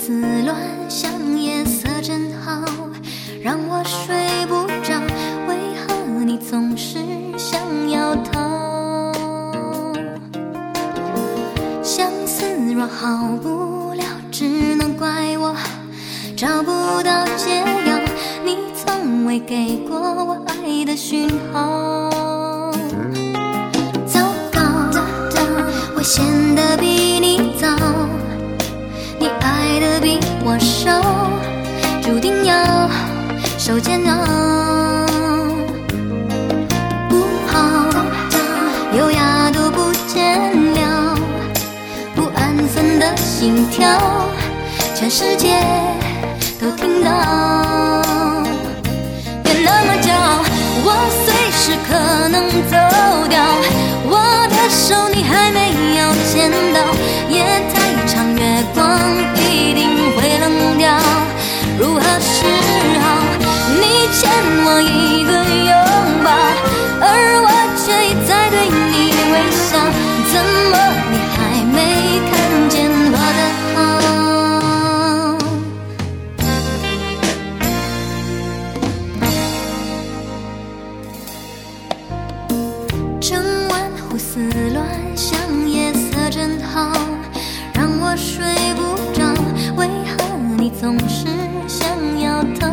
思乱想，夜色真好，让我睡不着。为何你总是想要逃？相思若好不了，只能怪我找不到解药。你从未给过我爱的讯号。糟糕，我陷得比你早，你爱得比我少，注定要受煎熬。不好，优雅都不见了，不安分的心跳，全世界都听到。别那么骄傲，我随时可能走掉，我的手你还没有牵到，夜太长，月光一定会冷掉。如何是好？你欠我一个拥抱，而我却一再对你微笑，怎么你还没看见我的好？整晚胡思乱想，夜色真好，让我睡不着。为何你总是想要逃？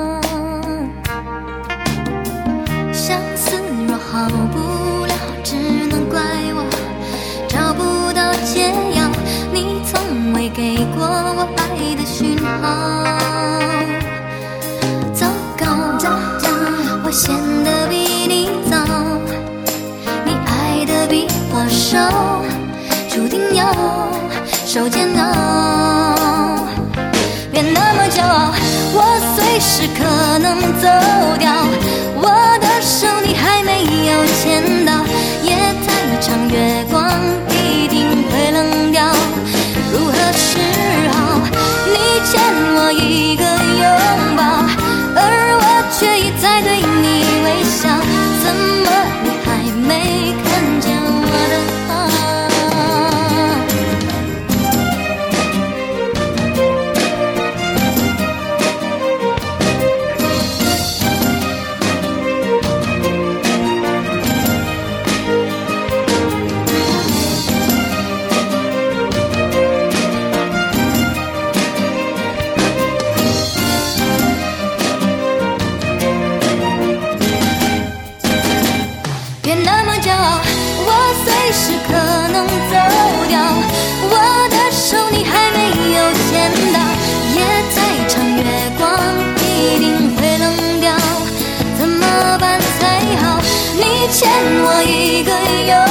相思若好不了，只能怪我找不到解药。你从未给过我爱的讯号。糟糕，我陷得比你早，你爱得比我少，注定要受煎熬。别那么骄傲，我随时可能走掉，我的手你还没有牵到，夜太长，月光一定会冷掉。如何是好？你欠我一个拥抱，而我却一再对你微笑，怎么你还没看见我的好？别那么骄傲，我随时可能走掉，我的手你还没有牵到，夜太长，月光一定会冷掉，怎么办才好？你欠我一个拥